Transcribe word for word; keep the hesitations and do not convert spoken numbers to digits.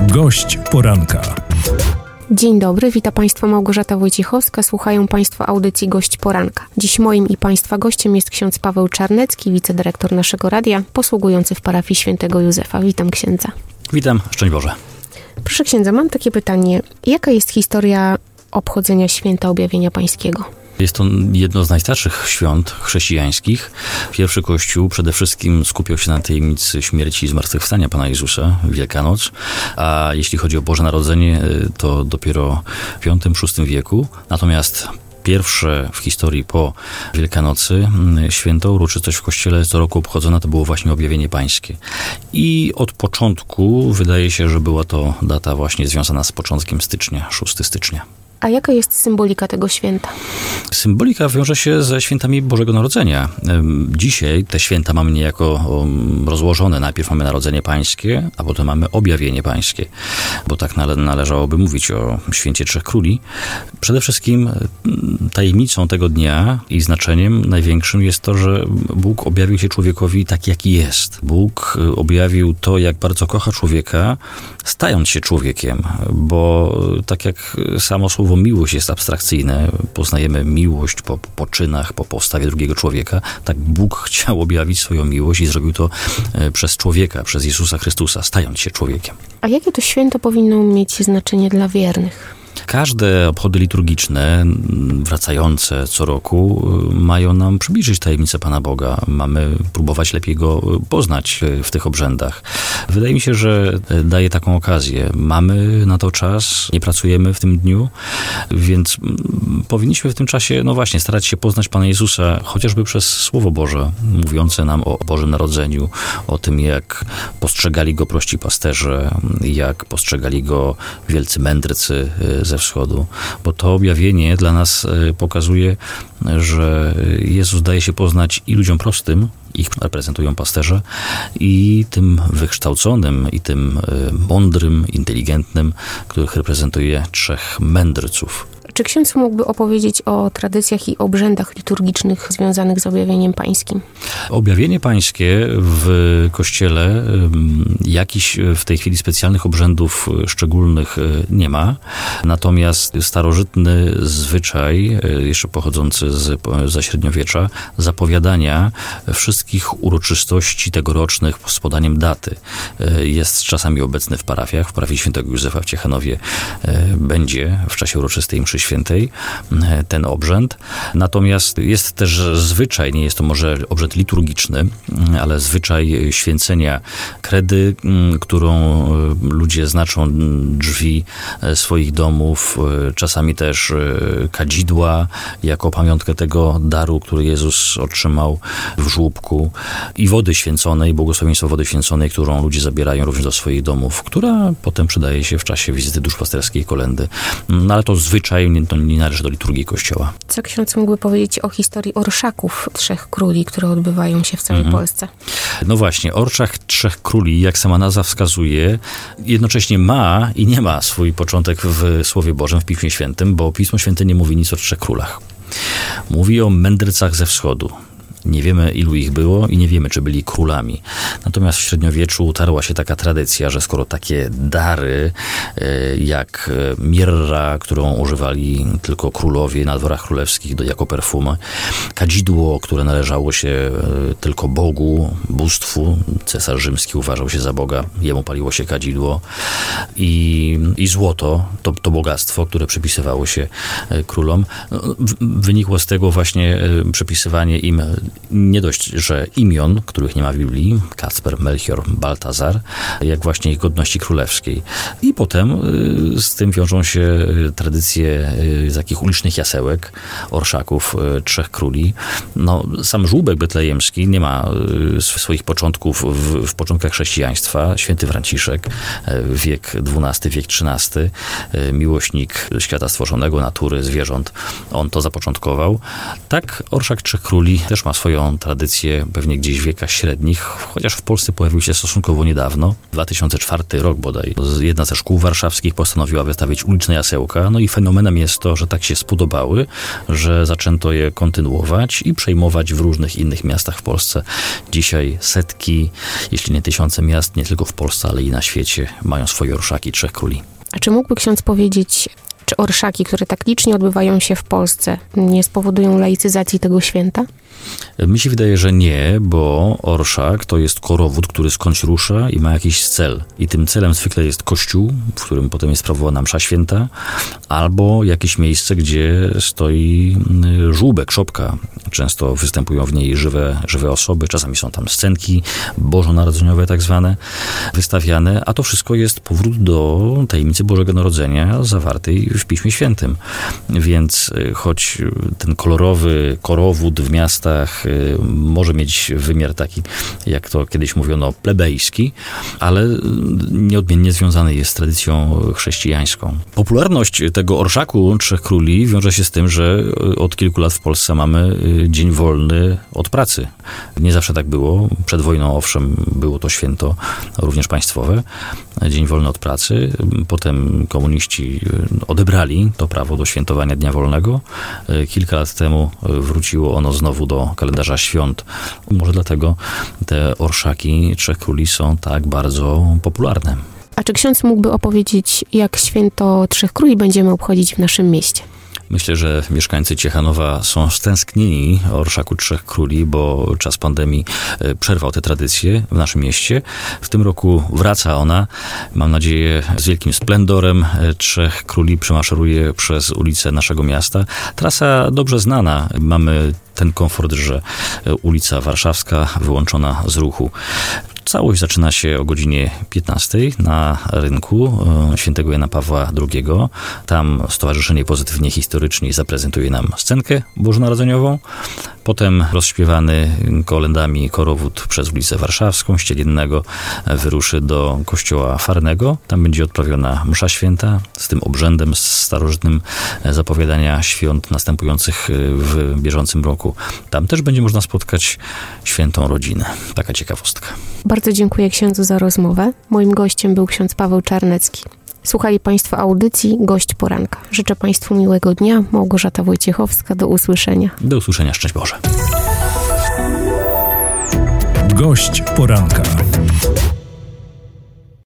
Gość poranka. Dzień dobry, witam Państwa Małgorzata Wojciechowska. Słuchają Państwo audycji Gość Poranka. Dziś moim i Państwa gościem jest ksiądz Paweł Czarnecki, wicedyrektor naszego radia, posługujący w parafii świętego Józefa. Witam księdza. Witam, szczęść Boże. Proszę księdza, mam takie pytanie. Jaka jest historia obchodzenia święta Objawienia Pańskiego? Jest to jedno z najstarszych świąt chrześcijańskich. Pierwszy Kościół przede wszystkim skupiał się na tajemnicy śmierci i zmartwychwstania Pana Jezusa, Wielkanoc, a jeśli chodzi o Boże Narodzenie, to dopiero w piątym szóstym wieku. Natomiast pierwsze w historii po Wielkanocy święto, uroczystość w Kościele co roku obchodzona, to było właśnie Objawienie Pańskie. I od początku wydaje się, że była to data właśnie związana z początkiem stycznia, szóstego stycznia. A jaka jest symbolika tego święta? Symbolika wiąże się ze świętami Bożego Narodzenia. Dzisiaj te święta mamy niejako rozłożone. Najpierw mamy Narodzenie Pańskie, a potem mamy Objawienie Pańskie, bo tak nale- należałoby mówić o Święcie Trzech Króli. Przede wszystkim tajemnicą tego dnia i znaczeniem największym jest to, że Bóg objawił się człowiekowi tak, jaki jest. Bóg objawił to, jak bardzo kocha człowieka, stając się człowiekiem, bo tak jak samo słowo miłość jest abstrakcyjne, poznajemy miłość po, po czynach, po postawie drugiego człowieka, tak Bóg chciał objawić swoją miłość i zrobił to przez człowieka, przez Jezusa Chrystusa, stając się człowiekiem. A jakie to święto powinno mieć znaczenie dla wiernych? Każde obchody liturgiczne, wracające co roku, mają nam przybliżyć tajemnicę Pana Boga. Mamy próbować lepiej Go poznać w tych obrzędach. Wydaje mi się, że daje taką okazję. Mamy na to czas, nie pracujemy w tym dniu, więc powinniśmy w tym czasie, no właśnie, starać się poznać Pana Jezusa, chociażby przez Słowo Boże, mówiące nam o Bożym Narodzeniu, o tym, jak postrzegali Go prości pasterze, jak postrzegali Go wielcy mędrcy ze wschodu, bo to objawienie dla nas pokazuje, że Jezus daje się poznać i ludziom prostym, ich reprezentują pasterze, i tym wykształconym, i tym mądrym, inteligentnym, których reprezentuje trzech mędrców. Czy ksiądz mógłby opowiedzieć o tradycjach i obrzędach liturgicznych związanych z Objawieniem Pańskim? Objawienie Pańskie w Kościele jakichś w tej chwili specjalnych obrzędów szczególnych nie ma. Natomiast starożytny zwyczaj, jeszcze pochodzący z, ze średniowiecza, zapowiadania wszystkich uroczystości tegorocznych z podaniem daty jest czasami obecny w parafiach. W parafii świętego Józefa w Ciechanowie będzie w czasie uroczystej mszy świętej ten obrzęd. Natomiast jest też zwyczaj, nie jest to może obrzęd liturgiczny, ale zwyczaj święcenia kredy, którą ludzie znaczą drzwi swoich domów, czasami też kadzidła, jako pamiątkę tego daru, który Jezus otrzymał w żłóbku, i wody święconej, błogosławieństwo wody święconej, którą ludzie zabierają również do swoich domów, która potem przydaje się w czasie wizyty duszpasterskiej, kolendy. No ale to zwyczaj, to nie należy do liturgii Kościoła. Co ksiądz mógłby powiedzieć o historii orszaków Trzech Króli, które odbywają się w całej mhm. Polsce? No właśnie, orszak Trzech Króli, jak sama nazwa wskazuje, jednocześnie ma i nie ma swój początek w Słowie Bożym, w Piśmie Świętym, bo Pismo Święte nie mówi nic o trzech królach. Mówi o mędrcach ze wschodu. Nie wiemy, ilu ich było i nie wiemy, czy byli królami. Natomiast w średniowieczu utarła się taka tradycja, że skoro takie dary jak mirra, którą używali tylko królowie na dworach królewskich do, jako perfumy, kadzidło, które należało się tylko Bogu, bóstwu, cesarz rzymski uważał się za Boga, jemu paliło się kadzidło, i, i złoto, to, to bogactwo, które przypisywało się królom, wynikło z tego właśnie przypisywanie im nie dość, że imion, których nie ma w Biblii, Kacper, Melchior, Baltazar, jak właśnie ich godności królewskiej. I potem z tym wiążą się tradycje z takich ulicznych jasełek, orszaków Trzech Króli. No, sam żłóbek betlejemski nie ma swoich początków w, w początkach chrześcijaństwa. Święty Franciszek, wiek dwunasty, wiek trzynasty, miłośnik świata stworzonego, natury, zwierząt, on to zapoczątkował. Tak orszak Trzech Króli też ma swoją tradycję pewnie gdzieś w wiekach średnich, chociaż w Polsce pojawił się stosunkowo niedawno. dwa tysiące czwarty rok bodaj. Jedna ze szkół warszawskich postanowiła wystawić uliczne jasełka. No i fenomenem jest to, że tak się spodobały, że zaczęto je kontynuować i przejmować w różnych innych miastach w Polsce. Dzisiaj setki, jeśli nie tysiące miast, nie tylko w Polsce, ale i na świecie mają swoje orszaki Trzech Króli. A czy mógłby ksiądz powiedzieć, czy orszaki, które tak licznie odbywają się w Polsce, nie spowodują laicyzacji tego święta? Mi się wydaje, że nie, bo orszak to jest korowód, który skądś rusza i ma jakiś cel. I tym celem zwykle jest kościół, w którym potem jest sprawowana msza święta, albo jakieś miejsce, gdzie stoi żłóbek, szopka. Często występują w niej żywe, żywe osoby, czasami są tam scenki bożonarodzeniowe tak zwane, wystawiane, a to wszystko jest powrót do tajemnicy Bożego Narodzenia zawartej w Piśmie Świętym. Więc choć ten kolorowy korowód w miastach może mieć wymiar taki, jak to kiedyś mówiono, plebejski, ale nieodmiennie związany jest z tradycją chrześcijańską. Popularność tego orszaku Trzech Króli wiąże się z tym, że od kilku lat w Polsce mamy dzień wolny od pracy. Nie zawsze tak było. Przed wojną, owszem, było to święto również państwowe. Dzień wolny od pracy. Potem komuniści odebrali to prawo do świętowania Dnia Wolnego. Kilka lat temu wróciło ono znowu do kalendarza świąt. Może dlatego te orszaki Trzech Króli są tak bardzo popularne. A czy ksiądz mógłby opowiedzieć, jak święto Trzech Króli będziemy obchodzić w naszym mieście? Myślę, że mieszkańcy Ciechanowa są stęsknieni o orszaku Trzech Króli, bo czas pandemii przerwał te tradycje w naszym mieście. W tym roku wraca ona. Mam nadzieję, z wielkim splendorem Trzech Króli przemaszeruje przez ulice naszego miasta. Trasa dobrze znana. Mamy ten komfort, że ulica Warszawska wyłączona z ruchu. Całość zaczyna się o godzinie piętnastej na rynku Świętego Jana Pawła drugiego. Tam Stowarzyszenie Pozytywnie Historyczni zaprezentuje nam scenkę bożonarodzeniową. Potem rozśpiewany kolendami korowód przez ulicę Warszawską, Ścieliennego, wyruszy do kościoła Farnego. Tam będzie odprawiona msza święta z tym obrzędem starożytnym zapowiadania świąt następujących w bieżącym roku. Tam też będzie można spotkać świętą rodzinę. Taka ciekawostka. Bardzo dziękuję księdzu za rozmowę. Moim gościem był ksiądz Paweł Czarnecki. Słuchali Państwo audycji Gość Poranka. Życzę Państwu miłego dnia. Małgorzata Wojciechowska. Do usłyszenia. Do usłyszenia. Szczęść Boże. Gość Poranka.